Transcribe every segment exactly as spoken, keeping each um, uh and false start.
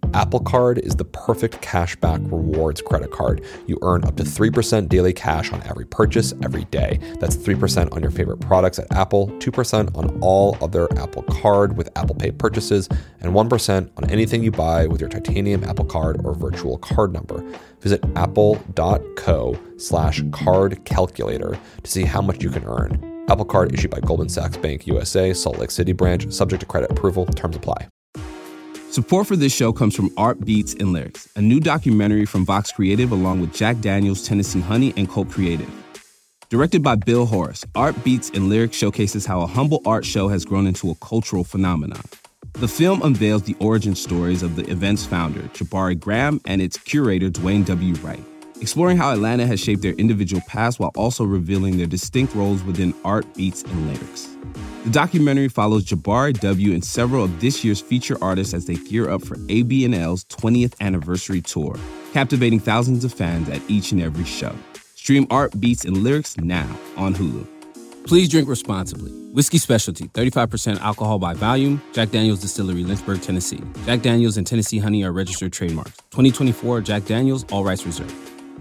Apple Card is the perfect cashback rewards credit card. You earn up to three percent daily cash on every purchase every day. That's three percent on your favorite products at Apple, two percent on all other Apple Card with Apple Pay purchases, and one percent on anything you buy with your titanium Apple Card or virtual card number. Visit apple.co slash card calculator to see how much you can earn. Apple Card issued by Goldman Sachs Bank U S A, Salt Lake City branch, subject to credit approval. Terms apply. Support for this show comes from Art Beats and Lyrics, a new documentary from Vox Creative along with Jack Daniels, Tennessee Honey, and Colt Creative. Directed by Bill Horace, Art Beats and Lyrics showcases how a humble art show has grown into a cultural phenomenon. The film unveils the origin stories of the event's founder, Jabari Graham, and its curator, Dwayne W. Wright, exploring how Atlanta has shaped their individual paths while also revealing their distinct roles within art, beats, and lyrics. The documentary follows Jabari W. and several of this year's feature artists as they gear up for A B and L's twentieth anniversary tour, captivating thousands of fans at each and every show. Stream Art, Beats, and Lyrics now on Hulu. Please drink responsibly. Whiskey Specialty, thirty-five percent alcohol by volume. Jack Daniels Distillery, Lynchburg, Tennessee. Jack Daniels and Tennessee Honey are registered trademarks. twenty twenty-four Jack Daniels, all rights reserved.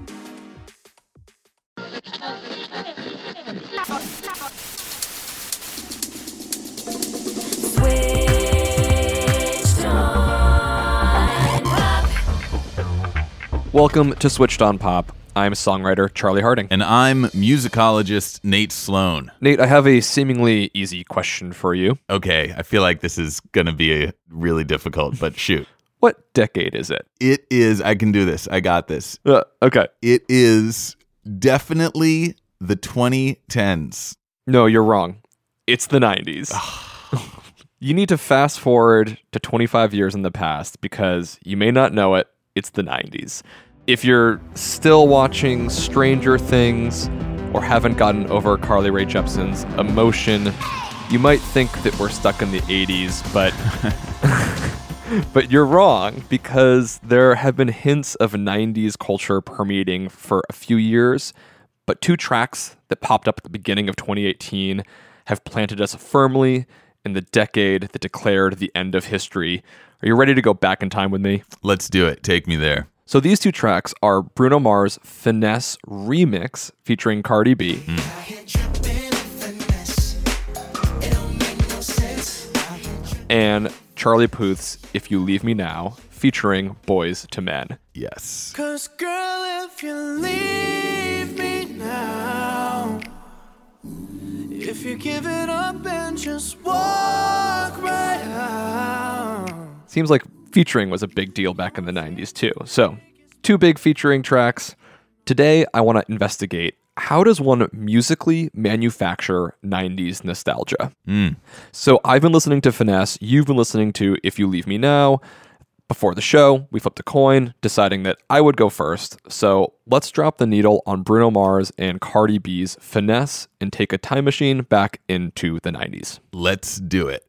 Welcome to Switched on Pop. I'm songwriter Charlie Harding. And I'm musicologist Nate Sloan. Nate, I have a seemingly easy question for you. Okay, I feel like this is going to be a really difficult, but shoot. What decade is it? It is, I can do this, I got this. Uh, okay. It is definitely the twenty tens. No, you're wrong. It's the nineties. You need to fast forward to twenty-five years in the past because you may not know it, it's the nineties. If you're still watching Stranger Things or haven't gotten over Carly Rae Jepsen's Emotion, you might think that we're stuck in the eighties, but but you're wrong because there have been hints of nineties culture permeating for a few years, but two tracks that popped up at the beginning of twenty eighteen have planted us firmly in the decade that declared the end of history. Are you ready to go back in time with me? Let's do it. Take me there. So these two tracks are Bruno Mars' Finesse Remix featuring Cardi B. Mm. And Charlie Puth's If You Leave Me Now featuring Boys to Men. Yes. 'Cause girl, if you leave me now, if you give it up and just walk right out. Seems like featuring was a big deal back in the nineties too. So, two big featuring tracks. Today, I want to investigate how does one musically manufacture nineties nostalgia? Mm. So, I've been listening to Finesse. You've been listening to If You Leave Me Now. Before the show, we flipped a coin, deciding that I would go first. So, let's drop the needle on Bruno Mars and Cardi B's Finesse and take a time machine back into the nineties. Let's do it.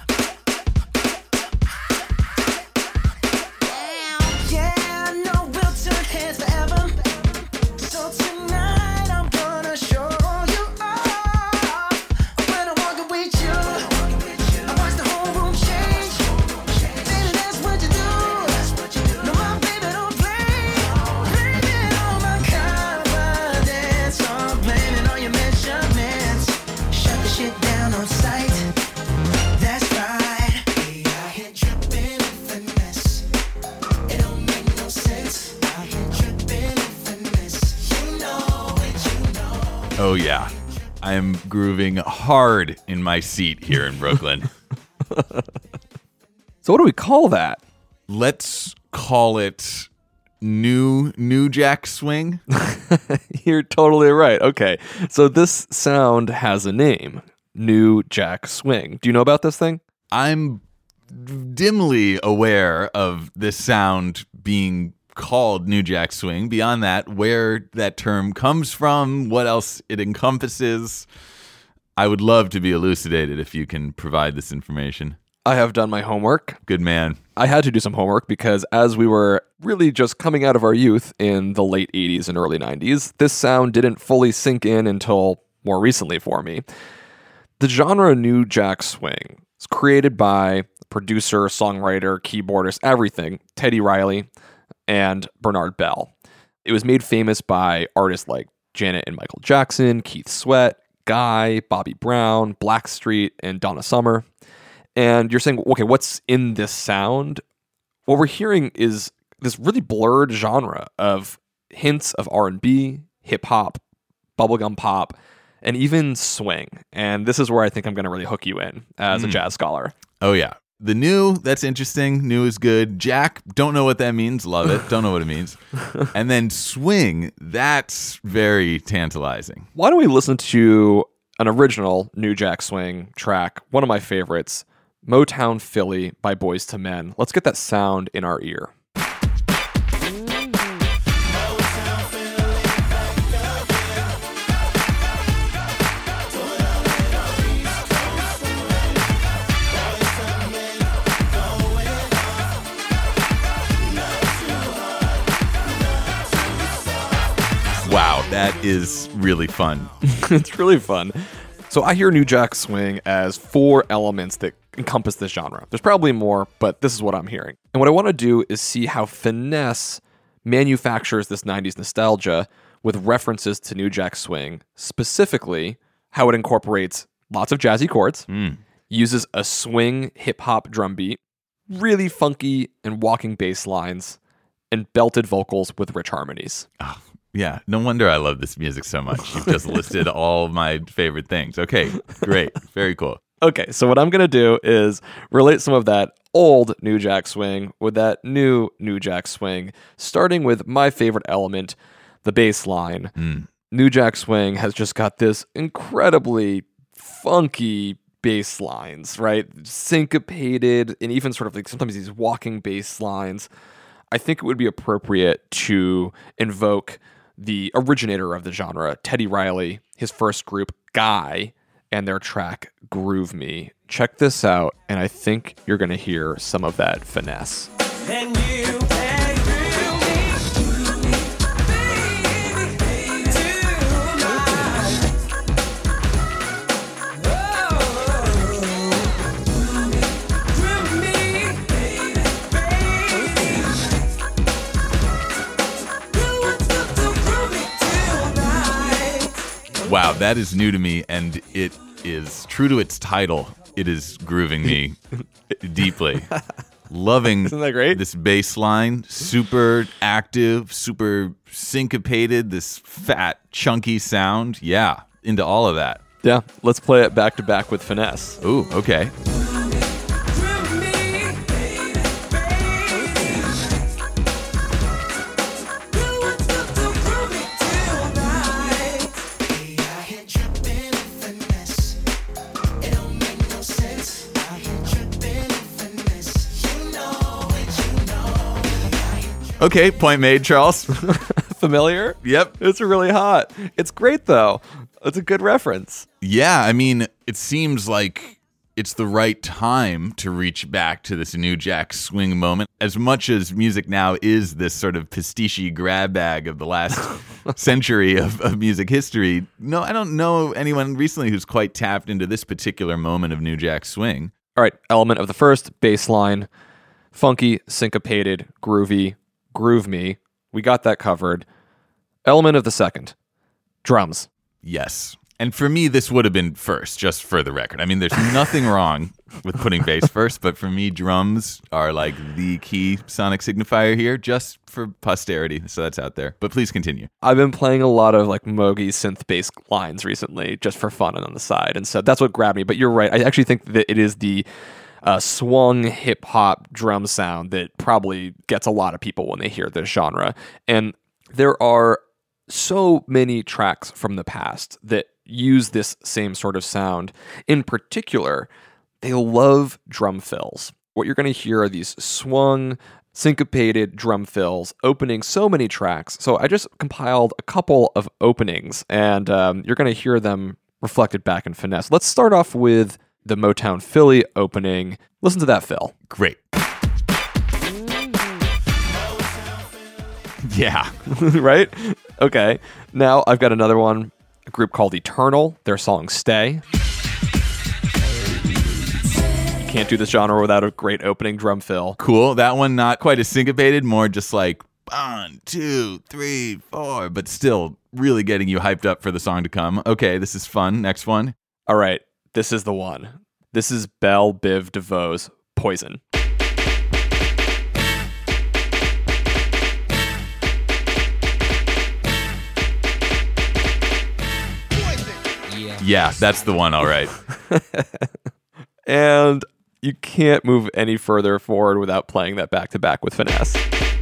Oh, yeah. I am grooving hard in my seat here in Brooklyn. So what do we call that? Let's call it new new jack swing. You're totally right. Okay. So this sound has a name. New Jack Swing. Do you know about this thing? I'm dimly aware of this sound being called New Jack Swing. Beyond that, where that term comes from, what else it encompasses, I would love to be elucidated if you can provide this information. I have done my homework. Good man. I had to do some homework because as we were really just coming out of our youth in the late eighties and early nineties, this sound didn't fully sink in until more recently for me. The genre New Jack Swing It's created by producer, songwriter, keyboardist, everything, Teddy Riley and Bernard Bell. It was made famous by artists like Janet and Michael Jackson, Keith Sweat, Guy, Bobby Brown, Blackstreet, and Donna Summer. And you're saying, okay, what's in this sound? What we're hearing is this really blurred genre of hints of R and B, hip-hop, bubblegum pop, and even swing. And this is where I think I'm going to really hook you in as mm. a jazz scholar. Oh, yeah. The new, that's interesting. New is good. Jack, don't know what that means. Love it. Don't know what it means. And then swing, that's very tantalizing. Why don't we listen to an original New Jack Swing track, one of my favorites, Motown Philly by Boyz two Men. Let's get that sound in our ear. Wow, that is really fun. It's really fun. So I hear New Jack Swing as four elements that encompass this genre. There's probably more, but this is what I'm hearing. And what I want to do is see how Finesse manufactures this nineties nostalgia with references to New Jack Swing, specifically how it incorporates lots of jazzy chords, mm. uses a swing hip-hop drum beat, really funky and walking bass lines, and belted vocals with rich harmonies. Oh. Yeah, no wonder I love this music so much. You've just listed all my favorite things. Okay, great. Very cool. Okay, so what I'm going to do is relate some of that old New Jack Swing with that new New Jack Swing, starting with my favorite element, the bass line. Mm. New Jack Swing has just got this incredibly funky bass lines, right? Syncopated, and even sort of like sometimes these walking bass lines. I think it would be appropriate to invoke the originator of the genre, Teddy Riley, his first group, Guy, and their track, Groove Me. Check this out, and I think you're going to hear some of that finesse. And you can groove me, baby, tonight. Oh, groove me, baby, baby. You want to groove me tonight. Wow, that is new to me, and it is true to its title. It is grooving me deeply. Loving Isn't that great? This bass line, super active, super syncopated, this fat, chunky sound. Yeah, into all of that. Yeah, let's play it back to back with finesse. Ooh, okay. Groove me, baby, baby. You want to groove me tonight. Hey, I hear tripping and finesse. It don't make no sense. I hear tripping and finesse. You know it, you know it. Okay, point made, Charles. Familiar? Yep. It's really hot. It's great, though. It's a good reference. Yeah, I mean, it seems like it's the right time to reach back to this New Jack Swing moment. As much as music now is this sort of pastiche grab bag of the last century of, of music history, no, I don't know anyone recently who's quite tapped into this particular moment of New Jack Swing. All right, element of the first, bass line, funky, syncopated, groovy, groove me. We got that covered. Element of the second, drums. Yes. And for me, this would have been first, just for the record. I mean, there's nothing wrong with putting bass first, but for me, drums are like the key sonic signifier here, just for posterity. So that's out there. But please continue. I've been playing a lot of like Mogi synth bass lines recently, just for fun and on the side. And so that's what grabbed me. But you're right. I actually think that it is the uh, swung hip hop drum sound that probably gets a lot of people when they hear this genre. And there are so many tracks from the past that use this same sort of sound. In particular, they love drum fills. What you're going to hear are these swung, syncopated drum fills opening so many tracks. So I just compiled a couple of openings, and um, you're going to hear them reflected back in finesse. Let's start off with the Motown Philly opening. Listen to that fill. Great. Yeah. Right? Okay. Now I've got another one, a group called Eternal, their song Stay. can't do this genre without a great opening drum fill. Cool. That one not quite as syncopated, more just like one, two, three, four, but still really getting you hyped up for the song to come. Okay, this is fun. Next one. All right, this is the one. This is Belle Biv DeVoe's Poison. Yeah, that's the one, all right. And you can't move any further forward without playing that back-to-back with finesse.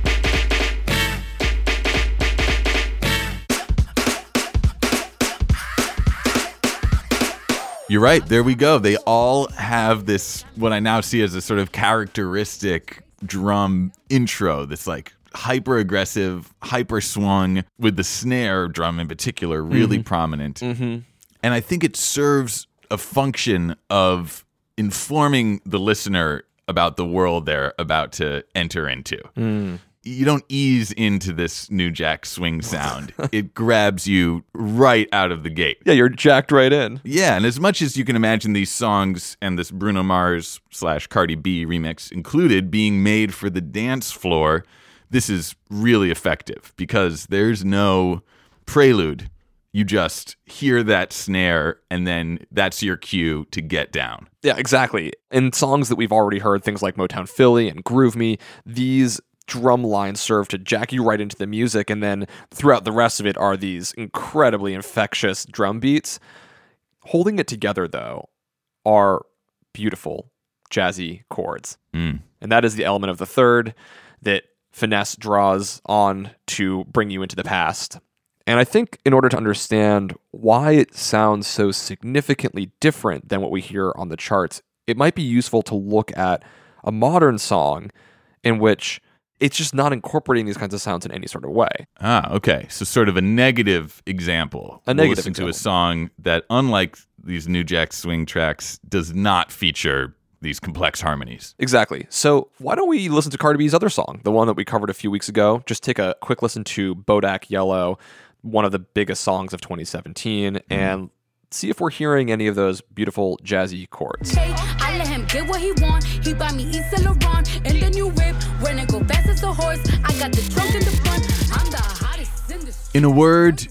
You're right. There we go. They all have this, what I now see as a sort of characteristic drum intro that's like hyper aggressive, hyper swung, with the snare drum in particular really mm-hmm. prominent. Mm-hmm. And I think it serves a function of informing the listener about the world they're about to enter into. Mm. You don't ease into this New Jack Swing sound. It grabs you right out of the gate. Yeah, you're jacked right in. Yeah, and as much as you can imagine these songs and this Bruno Mars slash Cardi B remix included being made for the dance floor, this is really effective because there's no prelude. You just hear that snare, and then that's your cue to get down. Yeah, exactly. In songs that we've already heard, things like Motown Philly and Groove Me, these drum lines serve to jack you right into the music, and then throughout the rest of it are these incredibly infectious drum beats. Holding it together, though, are beautiful, jazzy chords. Mm. And that is the element of the third that finesse draws on to bring you into the past. And I think in order to understand why it sounds so significantly different than what we hear on the charts, it might be useful to look at a modern song in which it's just not incorporating these kinds of sounds in any sort of way. Ah, okay. So sort of a negative example. A we'll negative listen example. to a song that, unlike these New Jack Swing tracks, does not feature these complex harmonies. Exactly. So why don't we listen to Cardi B's other song, the one that we covered a few weeks ago? Just take a quick listen to Bodak Yellow, one of the biggest songs of twenty seventeen, mm. and see if we're hearing any of those beautiful jazzy chords. Hey, I let him get what he want. He buy me East Saint Laurent and the new whip. When I go fast as a horse, I got the trunk in the front. I'm the hottest in the street. In a word,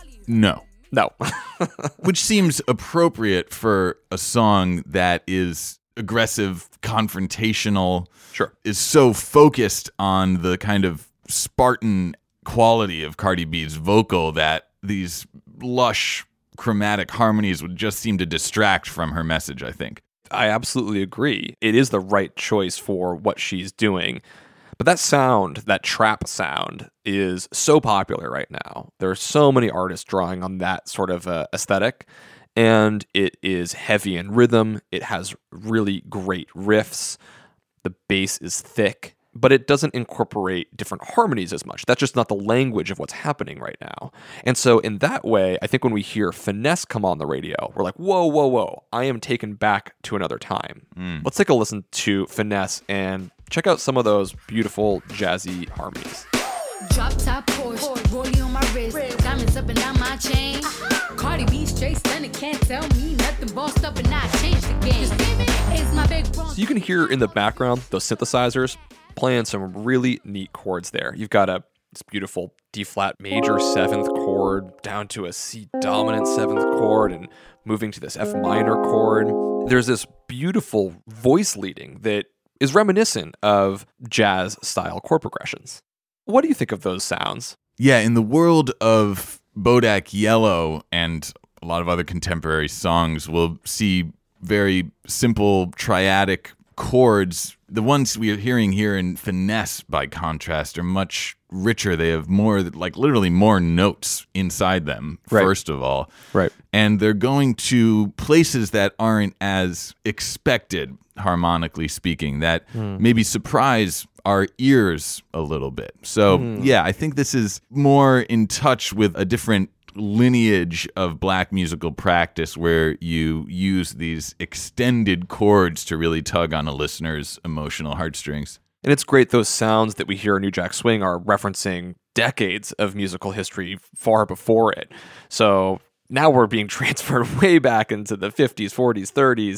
no. No. Which seems appropriate for a song that is aggressive, confrontational, sure, is so focused on the kind of Spartan quality of Cardi B's vocal that these lush chromatic harmonies would just seem to distract from her message, I think. I absolutely agree. It is the right choice for what she's doing. But that sound, that trap sound, is so popular right now. There are so many artists drawing on that sort of uh, aesthetic, and it is heavy in rhythm. It has really great riffs. The bass is thick, but it doesn't incorporate different harmonies as much. That's just not the language of what's happening right now. And so in that way, I think when we hear finesse come on the radio, we're like, whoa, whoa, whoa, I am taken back to another time. Mm. Let's take a listen to finesse and check out some of those beautiful jazzy harmonies. Drop top Porsche, rollie on my wrist, diamonds up and down my chain. Cardi B straight stunning, can't tell me nothing. Bossed up and I changed the game. It's my big bro. So you can hear in the background those synthesizers playing some really neat chords there. You've got a this beautiful D flat major seventh chord down to a C dominant seventh chord and moving to this F minor chord. There's this beautiful voice leading that is reminiscent of jazz style chord progressions. What do you think of those sounds? Yeah, in the world of Bodak Yellow and a lot of other contemporary songs, we'll see very simple triadic chords. The ones we are hearing here in finesse, by contrast, are much richer. They have more, like literally more notes inside them, right. First of all. Right. And they're going to places that aren't as expected, harmonically speaking, that mm. maybe surprise our ears a little bit. So, mm. yeah, I think this is more in touch with a different lineage of black musical practice where you use these extended chords to really tug on a listener's emotional heartstrings. And it's great those sounds that we hear in New Jack Swing are referencing decades of musical history far before it. So now we're being transferred way back into the fifties, forties, thirties,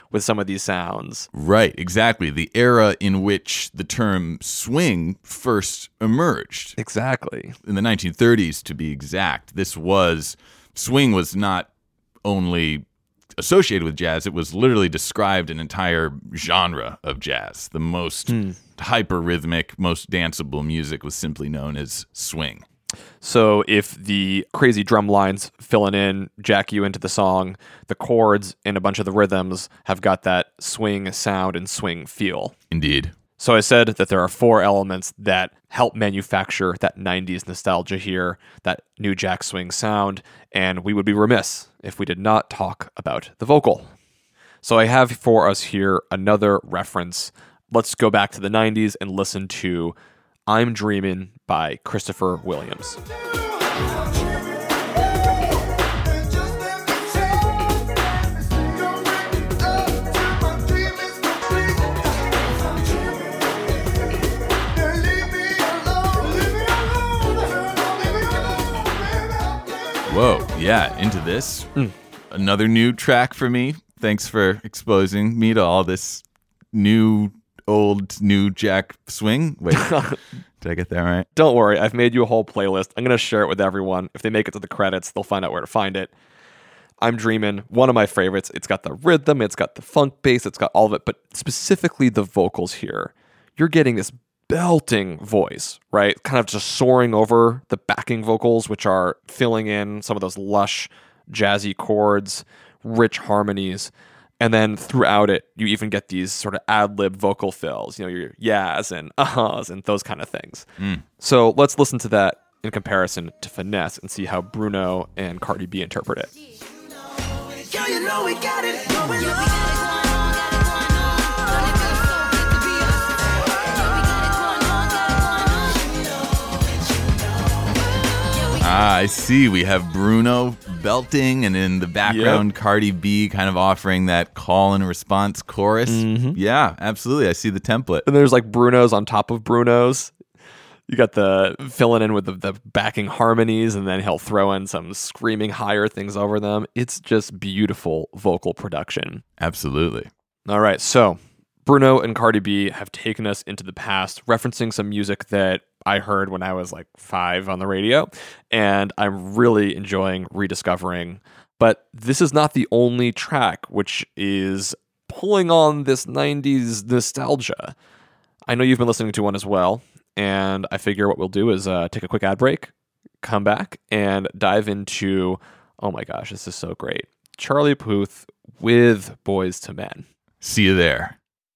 with some of these sounds. Right, exactly. The era in which the term swing first emerged. Exactly. In the nineteen thirties, to be exact. This was, swing was not only associated with jazz, it was literally described an entire genre of jazz. The most hmm. hyper-rhythmic, most danceable music was simply known as swing. So if the crazy drum lines filling in jack you into the song, the chords and a bunch of the rhythms have got that swing sound and swing feel. Indeed. So I said that there are four elements that help manufacture that nineties nostalgia here, that new jack swing sound, and we would be remiss if we did not talk about the vocal. So I have for us here another reference. Let's go back to the nineties and listen to I'm Dreamin' by Christopher Williams. Whoa, yeah, into this. Mm. Another new track for me. Thanks for exposing me to all this new, old, new jack swing. Wait, did I get that right? Don't worry, I've made you a whole playlist. I'm going to share it with everyone. If they make it to the credits, they'll find out where to find it. I'm Dreamin', one of my favorites. It's got the rhythm, it's got the funk bass, it's got all of it, but specifically the vocals here. You're getting this belting voice, right? Kind of just soaring over the backing vocals, which are filling in some of those lush, jazzy chords, rich harmonies. And then throughout it, you even get these sort of ad-lib vocal fills, you know, your yas and uh-hs and those kind of things. Mm. So let's listen to that in comparison to Finesse and see how Bruno and Cardi B interpret it. Yo, you know we got it going on. Ah, I see. We have Bruno belting, and in the background, yep. Cardi B kind of offering that call and response chorus. Mm-hmm. Yeah, absolutely. I see the template. And there's like Brunos on top of Brunos. You got the filling in with the, the backing harmonies, and then he'll throw in some screaming higher things over them. It's just beautiful vocal production. Absolutely. All right, so Bruno and Cardi B have taken us into the past, referencing some music that I heard when I was like five on the radio, and I'm really enjoying rediscovering. But this is not the only track which is pulling on this nineties nostalgia. I know you've been listening to one as well, and I figure what we'll do is uh, take a quick ad break, come back, and dive into, oh my gosh, this is so great, Charlie Puth with Boys to Men. See you there.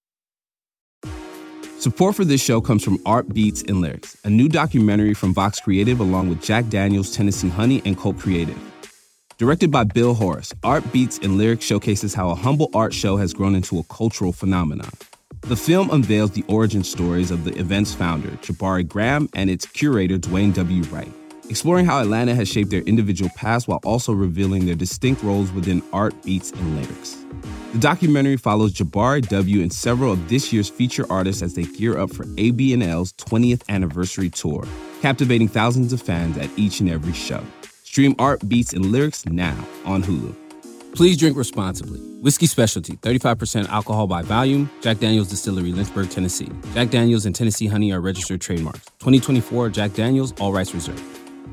Support for this show comes from Art Beats and Lyrics, a new documentary from Vox Creative along with Jack Daniels, Tennessee Honey, and Colt Creative. Directed by Bill Horace, Art Beats and Lyrics showcases how a humble art show has grown into a cultural phenomenon. The film unveils the origin stories of the event's founder, Jabari Graham, and its curator, Dwayne W. Wright, exploring how Atlanta has shaped their individual paths while also revealing their distinct roles within Art Beats and Lyrics. The documentary follows Jabari W. and several of this year's feature artists as they gear up for A B and L's twentieth anniversary tour, captivating thousands of fans at each and every show. Stream Art Beats and Lyrics now on Hulu. Please drink responsibly. Whiskey Specialty, thirty-five percent alcohol by volume. Jack Daniels Distillery, Lynchburg, Tennessee. Jack Daniels and Tennessee Honey are registered trademarks. twenty twenty-four Jack Daniels, all rights reserved.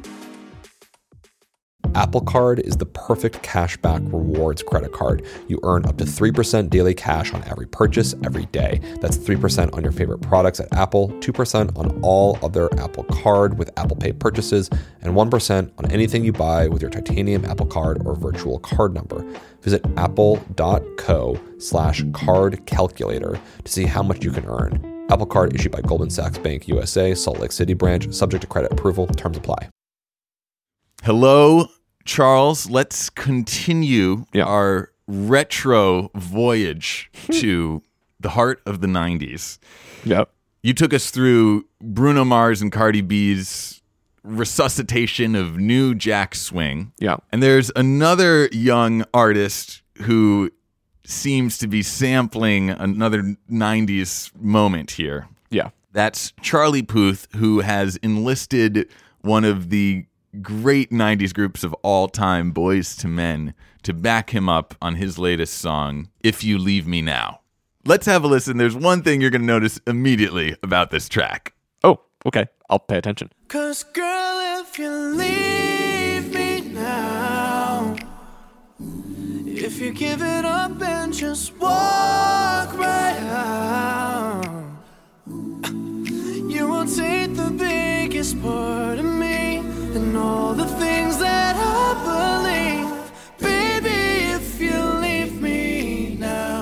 Apple Card is the perfect cashback rewards credit card. You earn up to three percent daily cash on every purchase every day. That's three percent on your favorite products at Apple, two percent on all other Apple Card with Apple Pay purchases, and one percent on anything you buy with your titanium Apple Card or virtual card number. Visit apple.co slash card calculator to see how much you can earn. Apple Card issued by Goldman Sachs Bank U S A, Salt Lake City branch, subject to credit approval. Terms apply. Hello, Charles. Let's continue yeah. our retro voyage to the heart of the nineties. Yep. You took us through Bruno Mars and Cardi B's resuscitation of new jack swing. Yeah. And there's another young artist who seems to be sampling another nineties moment here. Yeah. That's Charlie Puth, who has enlisted one of the great nineties groups of all time, Boys to Men, to back him up on his latest song, If You Leave Me Now. Let's have a listen. There's one thing you're going to notice immediately about this track. Oh, okay. I'll pay attention. 'Cause girl, if you leave me now, if you give it up and just walk right out, you will take the biggest part of me and all the things that I believe. Baby, if you leave me now.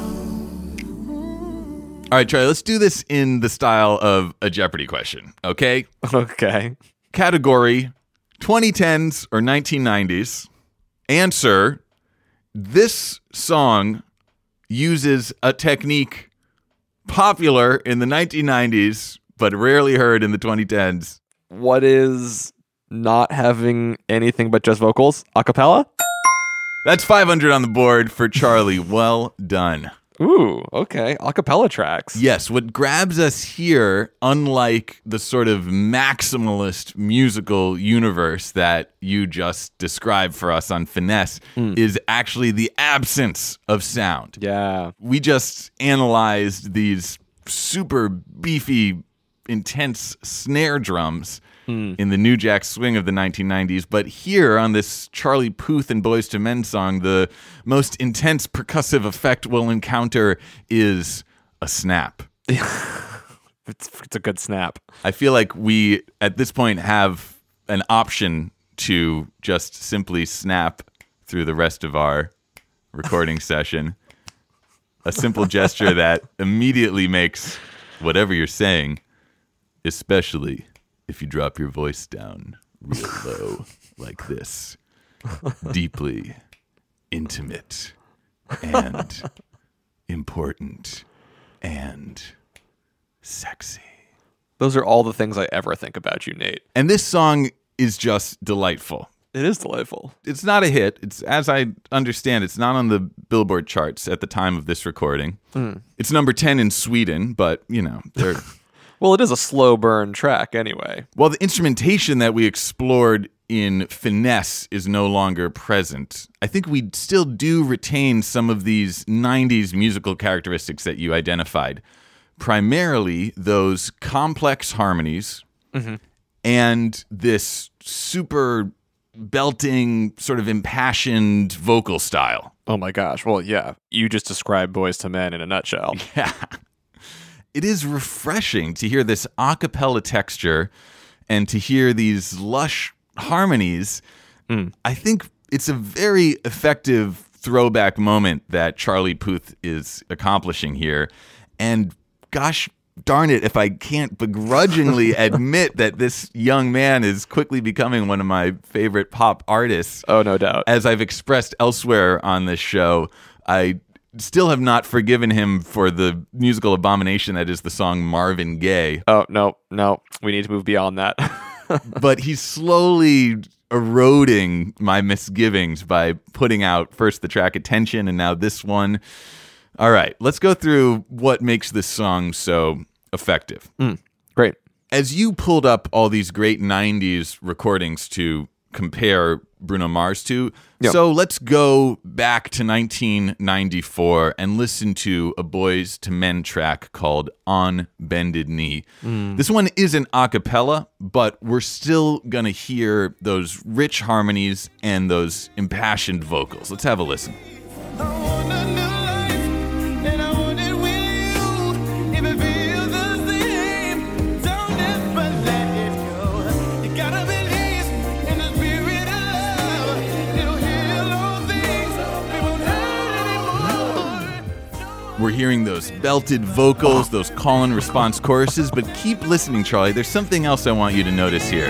All right, Charlie, let's do this in the style of a Jeopardy question, okay? Okay. Category, twenty tens or nineteen nineties. Answer, this song uses a technique popular in the nineteen nineties, but rarely heard in the twenty tens. What is not having anything but just vocals? Acapella? That's five hundred on the board for Charlie. Well done. Ooh, okay. Acapella tracks. Yes, what grabs us here, unlike the sort of maximalist musical universe that you just described for us on Finesse, mm. is actually the absence of sound. Yeah. We just analyzed these super beefy, intense snare drums mm. in the New Jack Swing of the nineteen nineties. But here on this Charlie Puth and Boyz two Men song, the most intense percussive effect we'll encounter is a snap. it's, it's a good snap. I feel like we, at this point, have an option to just simply snap through the rest of our recording session. A simple gesture that immediately makes whatever you're saying, especially if you drop your voice down real low like this, deeply intimate and important and sexy. Those are all the things I ever think about you, Nate. And this song is just delightful. It is delightful. It's not a hit. It's, as I understand, it's not on the Billboard charts at the time of this recording. Mm. It's number ten in Sweden, but, you know, they're... Well, it is a slow burn track anyway. Well, the instrumentation that we explored in Finesse is no longer present. I think we still do retain some of these nineties musical characteristics that you identified. Primarily those complex harmonies mm-hmm. and this super belting, sort of impassioned vocal style. Oh my gosh. Well, yeah. You just described Boyz two Men in a nutshell. Yeah. It is refreshing to hear this a cappella texture and to hear these lush harmonies. Mm. I think it's a very effective throwback moment that Charlie Puth is accomplishing here. And gosh darn it, if I can't begrudgingly admit that this young man is quickly becoming one of my favorite pop artists. Oh, no doubt. As I've expressed elsewhere on this show, I still have not forgiven him for the musical abomination that is the song Marvin Gaye. Oh, no, no. We need to move beyond that. But he's slowly eroding my misgivings by putting out first the track Attention and now this one. All right, let's go through what makes this song so effective. Mm, great. As you pulled up all these great nineties recordings to compare Bruno Mars to, yep. So let's go back to nineteen ninety-four and listen to a Boyz two Men track called On Bended Knee. Mm. This one isn't a cappella, but we're still going to hear those rich harmonies and those impassioned vocals. Let's have a listen. We're hearing those belted vocals, those call and response choruses, but keep listening, Charlie. There's something else I want you to notice here.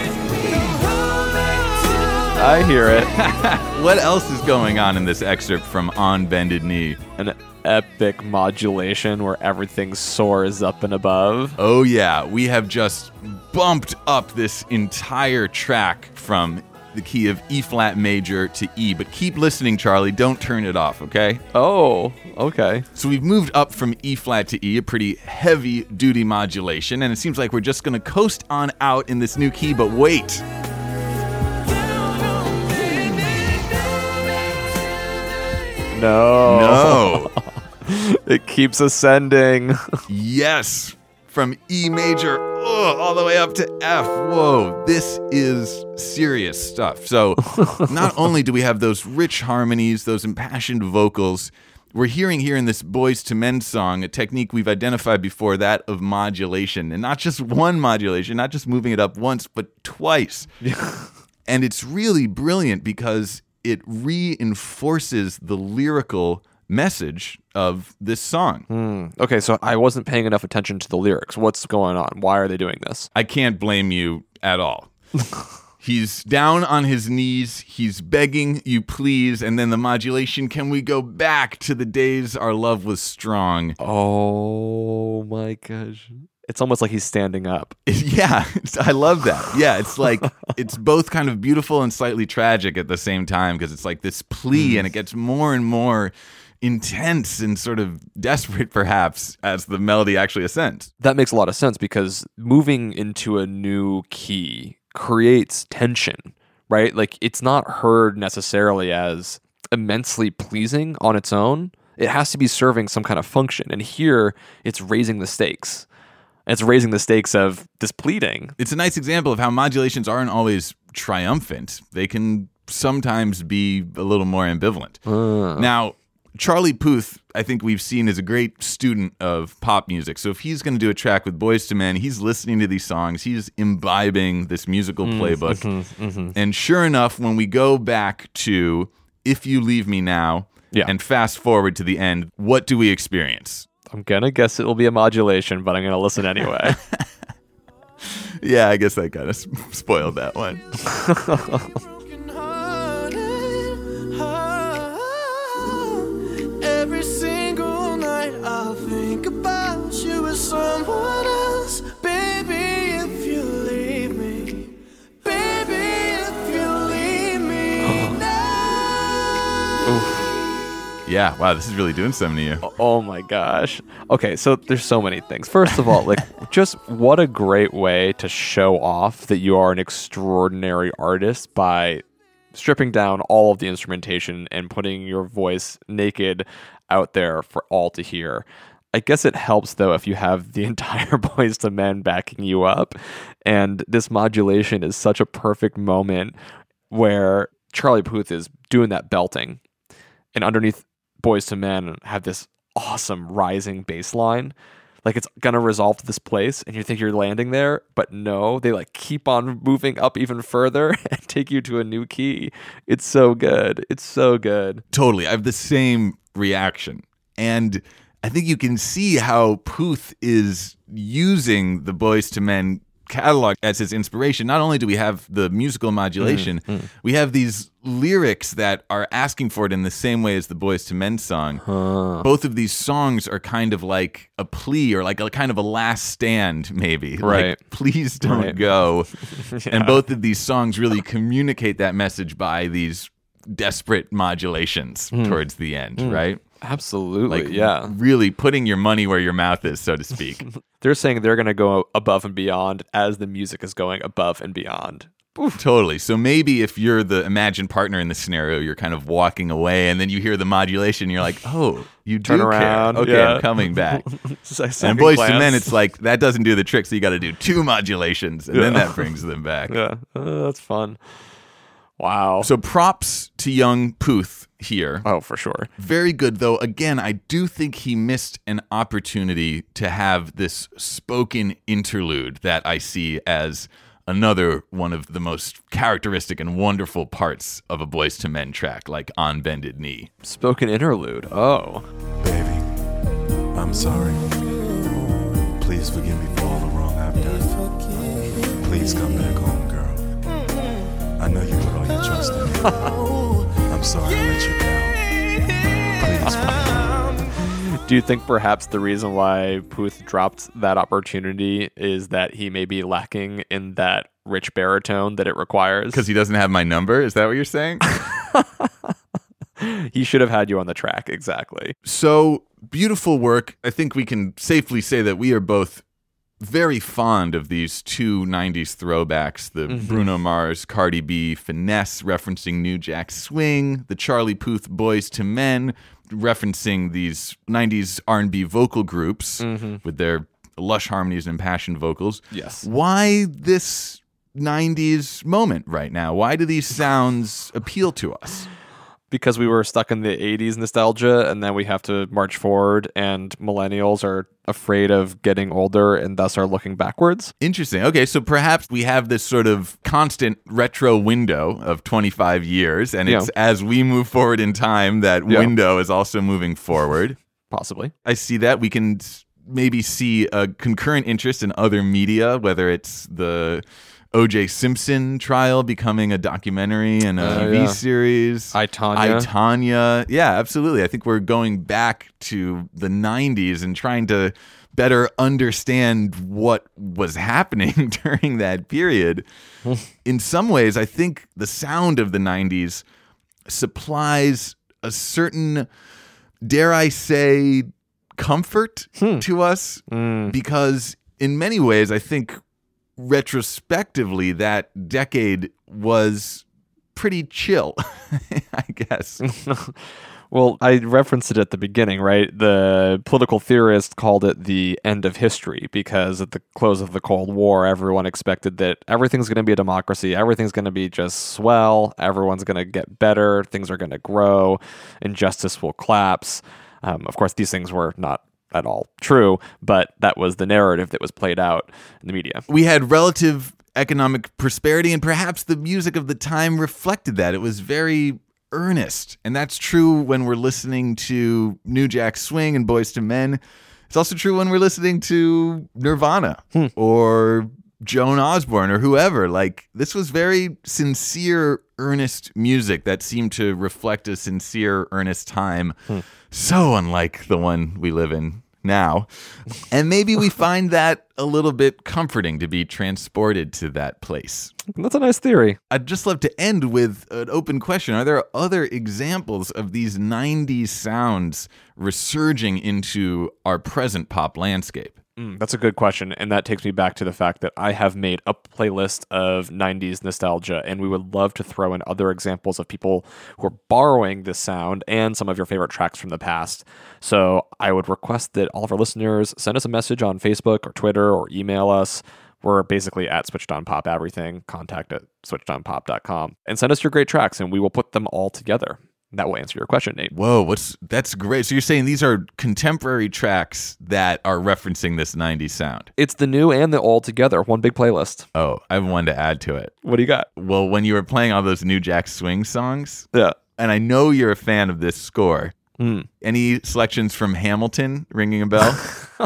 I hear it. What else is going on in this excerpt from On Bended Knee? An epic modulation where everything soars up and above. Oh yeah, we have just bumped up this entire track from the key of E flat major to E, but keep listening, Charlie. Don't turn it off, okay? Oh, okay. So we've moved up from E flat to E, a pretty heavy duty modulation, and it seems like we're just going to coast on out in this new key, but wait. No. No. It keeps ascending. Yes. From E major oh, all the way up to F. Whoa, this is serious stuff. So not only do we have those rich harmonies, those impassioned vocals, we're hearing here in this Boys to Men song a technique we've identified before, that of modulation. And not just one modulation, not just moving it up once, but twice. And it's really brilliant because it reinforces the lyrical message of this song. Mm. Okay, so I wasn't paying enough attention to the lyrics. What's going on? Why are they doing this? I can't blame you at all. He's down on his knees. He's begging you, please. And then the modulation, can we go back to the days our love was strong? Oh my gosh. It's almost like he's standing up. Yeah, I love that. Yeah, it's like, it's both kind of beautiful and slightly tragic at the same time, because it's like this plea and it gets more and more intense and sort of desperate, perhaps, as the melody actually ascends. That makes a lot of sense, because moving into a new key creates tension, right? Like, it's not heard necessarily as immensely pleasing on its own. It has to be serving some kind of function. And here, it's raising the stakes. It's raising the stakes of this pleading. It's a nice example of how modulations aren't always triumphant. They can sometimes be a little more ambivalent. Uh. Now, Charlie Puth, I think we've seen, is a great student of pop music. So if he's going to do a track with Boyz two Men, he's listening to these songs. He's imbibing this musical Mm, playbook. mhm, mhm. And sure enough, when we go back to If You Leave Me Now Yeah. and fast forward to the end, what do we experience? I'm going to guess it will be a modulation, but I'm going to listen anyway. Yeah, I guess I kind of spoiled that one. Every single night I'll think about you as someone else. Baby, if you leave me. Baby, if you leave me now. Yeah, wow, this is really doing something to you. Oh my gosh. Okay, so there's so many things. First of all, like, just what a great way to show off that you are an extraordinary artist by stripping down all of the instrumentation and putting your voice naked out there for all to hear. I guess it helps, though, if you have the entire Boyz two Men backing you up. And this modulation is such a perfect moment where Charlie Puth is doing that belting, and underneath Boyz two Men have this awesome rising bass line. Like, it's gonna resolve to this place, and you think you're landing there, but no, they like keep on moving up even further and take you to a new key. It's so good. It's so good. Totally. I have the same reaction. And I think you can see how Puth is using the Boyz two Men catalog as his inspiration. Not only do we have the musical modulation, mm, mm. we have these lyrics that are asking for it in the same way as the Boyz two Men song. Huh. Both of these songs are kind of like a plea, or like a kind of a last stand, maybe. Right. Like, please don't right. go. Yeah. And both of these songs really communicate that message by these desperate modulations mm. towards the end, mm. right? Absolutely, like, yeah. Really putting your money where your mouth is, so to speak. They're saying they're going to go above and beyond as the music is going above and beyond. Oof. Totally. So maybe if you're the imagined partner in the scenario, you're kind of walking away, and then you hear the modulation, you're like, oh, you do Turn around. care. Okay, yeah. I'm coming back. And Boyz Boyz two Men, it's like, that doesn't do the trick, so you got to do two modulations, and yeah. then that brings them back. Yeah, uh, that's fun. Wow. So props to young Puth here. Oh, for sure. Very good, though. Again, I do think he missed an opportunity to have this spoken interlude that I see as another one of the most characteristic and wonderful parts of a Boyz two Men track, like On Bended Knee. Spoken interlude. Oh. Baby, I'm sorry. Please forgive me for all the wrong I've done. Please come back home, girl. I know you put all your trust in me. I'm sorry I let you down. Please forgive me. Do you think perhaps the reason why Puth dropped that opportunity is that he may be lacking in that rich baritone that it requires? Because he doesn't have my number? Is that what you're saying? He should have had you on the track, exactly. So, beautiful work. I think we can safely say that we are both very fond of these two nineties throwbacks, the Mm-hmm. Bruno Mars, Cardi B, Finesse referencing New Jack Swing, the Charlie Puth Boys to Men referencing these nineties R and B vocal groups with their lush harmonies and impassioned vocals. Yes. Why this nineties moment right now? Why do these sounds appeal to us? Because we were stuck in the eighties nostalgia, and then we have to march forward, and millennials are afraid of getting older and thus are looking backwards. Interesting. Okay, so perhaps we have this sort of constant retro window of twenty-five years, and it's Yeah. as we move forward in time, that Yeah. window is also moving forward. Possibly. I see that. We can s- maybe see a concurrent interest in other media, whether it's the O J Simpson trial becoming a documentary and a Uh, T V yeah. series. I, Tonya. I, Tanya. Yeah, absolutely. I think we're going back to the nineties and trying to better understand what was happening during that period. In some ways, I think the sound of the nineties supplies a certain, dare I say, comfort to us because in many ways, I think retrospectively, that decade was pretty chill, I guess. Well, I referenced it at the beginning, right? The political theorists called it the end of history because at the close of the Cold War, everyone expected that everything's going to be a democracy, everything's going to be just swell, everyone's going to get better, things are going to grow, injustice will collapse. Um, of course, these things were not at all true, but that was the narrative that was played out in the media. We had relative economic prosperity, and perhaps the music of the time reflected that. It was very earnest, and that's true when we're listening to New Jack Swing and Boyz two Men. It's also true when we're listening to Nirvana Hmm. or Joan Osborne or whoever. Like, this was very sincere, earnest music that seemed to reflect a sincere, earnest time. Hmm. So unlike the one we live in now. And maybe we find that a little bit comforting to be transported to that place. That's a nice theory. I'd just love to end with an open question. Are there other examples of these nineties sounds resurging into our present pop landscape? Mm, that's a good question, and that takes me back to the fact that I have made a playlist of nineties nostalgia, and we would love to throw in other examples of people who are borrowing this sound and some of your favorite tracks from the past. So I would request that all of our listeners send us a message on Facebook or Twitter or email us. We're basically at Switched On Pop everything, contact at switched on pop dot com, and send us your great tracks, and we will put them all together. That will answer your question, Nate. Whoa, what's that's great. So you're saying these are contemporary tracks that are referencing this nineties sound? It's the new and the old together, one big playlist. Oh, I have one to add to it. What do you got? Well, when you were playing all those New Jack Swing songs, Yeah. and I know you're a fan of this score. Mm. Any selections from Hamilton ringing a bell?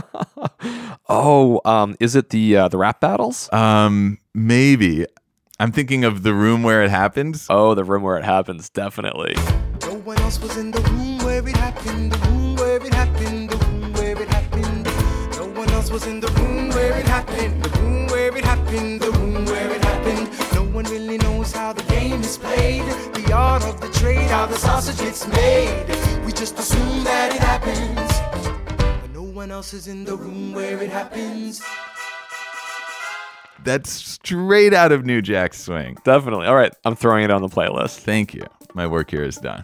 Oh, um, is it the uh, the rap battles? um, maybe. I'm thinking of The Room Where It Happens. Oh, the room where it happens, definitely. No one else was in the room where it happened, the room where it happened, the room where it happened. No one else was in the room where it happened, the room where it happened, the room where it happened. No one really knows how the game is played, the art of the trade, how the sausage gets made. We just assume that it happens, but no one else is in the room where it happens. That's straight out of New Jack Swing. Definitely. All right, I'm throwing it on the playlist. Thank you. My work here is done.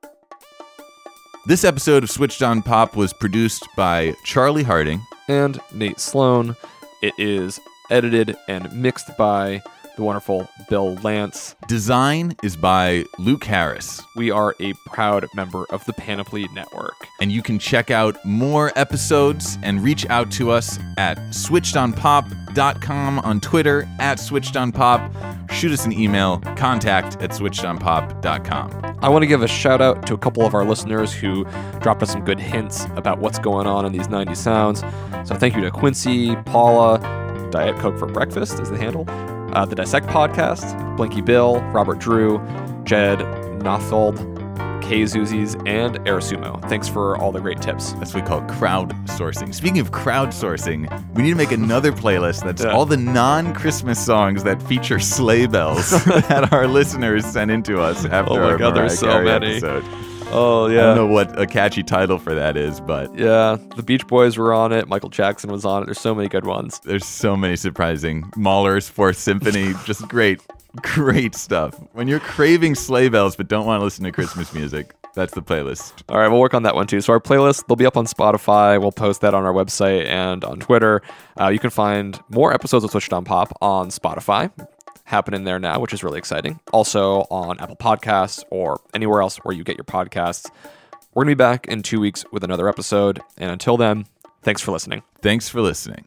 This episode of Switched On Pop was produced by Charlie Harding. And Nate Sloan. It is edited and mixed by the wonderful Bill Lance. Design is by Luke Harris. We are a proud member of the Panoply Network. And you can check out more episodes and reach out to us at switched on pop dot com, on Twitter at switched on pop. Shoot us an email, contact at switched on pop dot com. I want to give a shout out to a couple of our listeners who dropped us some good hints about what's going on in these nineties sounds. So thank you to Quincy, Paula, Diet Coke for Breakfast is the handle, uh, the Dissect Podcast, Blinky Bill, Robert Drew, Jed Nothold, Kay Zuzis, and Airsumo. Thanks for all the great tips. That's what we call crowdsourcing. Speaking of crowdsourcing, we need to make another playlist that's Yeah. all the non-Christmas songs that feature sleigh bells that our listeners send into us after Oh my our God, there's Mariah so Carey many. episode. Oh, I yeah. don't know what a catchy title for that is, but Yeah, the Beach Boys were on it. Michael Jackson was on it. There's so many good ones. there's so many surprising. Mahler's Fourth Symphony, just great, great stuff. When you're craving sleigh bells but don't want to listen to Christmas music, that's the playlist. All right, we'll work on that one too. So our playlist, they'll be up on Spotify. We'll post that on our website and on Twitter. Uh, you can find more episodes of Switched on Pop on Spotify, happening there now, which is really exciting. Also on Apple Podcasts or anywhere else where you get your podcasts. We're going to be back in two weeks with another episode. And until then, thanks for listening. Thanks for listening.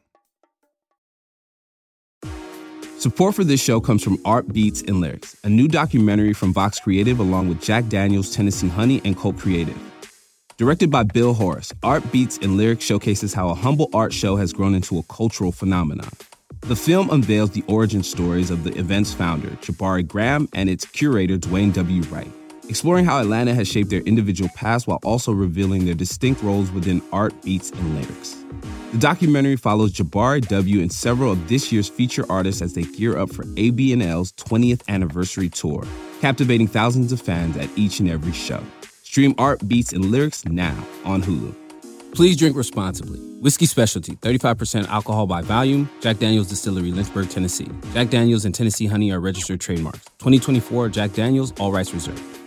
Support for this show comes from Art Beats and Lyrics, a new documentary from Vox Creative along with Jack Daniels, Tennessee Honey, and Colt Creative. Directed by Bill Horace, Art Beats and Lyrics showcases how a humble art show has grown into a cultural phenomenon. The film unveils the origin stories of the event's founder, Jabari Graham, and its curator, Dwayne W. Wright, exploring how Atlanta has shaped their individual paths while also revealing their distinct roles within Art Beats and Lyrics. The documentary follows Jabari W. and several of this year's feature artists as they gear up for A B and L's twentieth anniversary tour, captivating thousands of fans at each and every show. Stream Art Beats and Lyrics now on Hulu. Please drink responsibly. Whiskey Specialty, thirty-five percent alcohol by volume. Jack Daniels Distillery, Lynchburg, Tennessee. Jack Daniels and Tennessee Honey are registered trademarks. twenty twenty-four Jack Daniels, all rights reserved.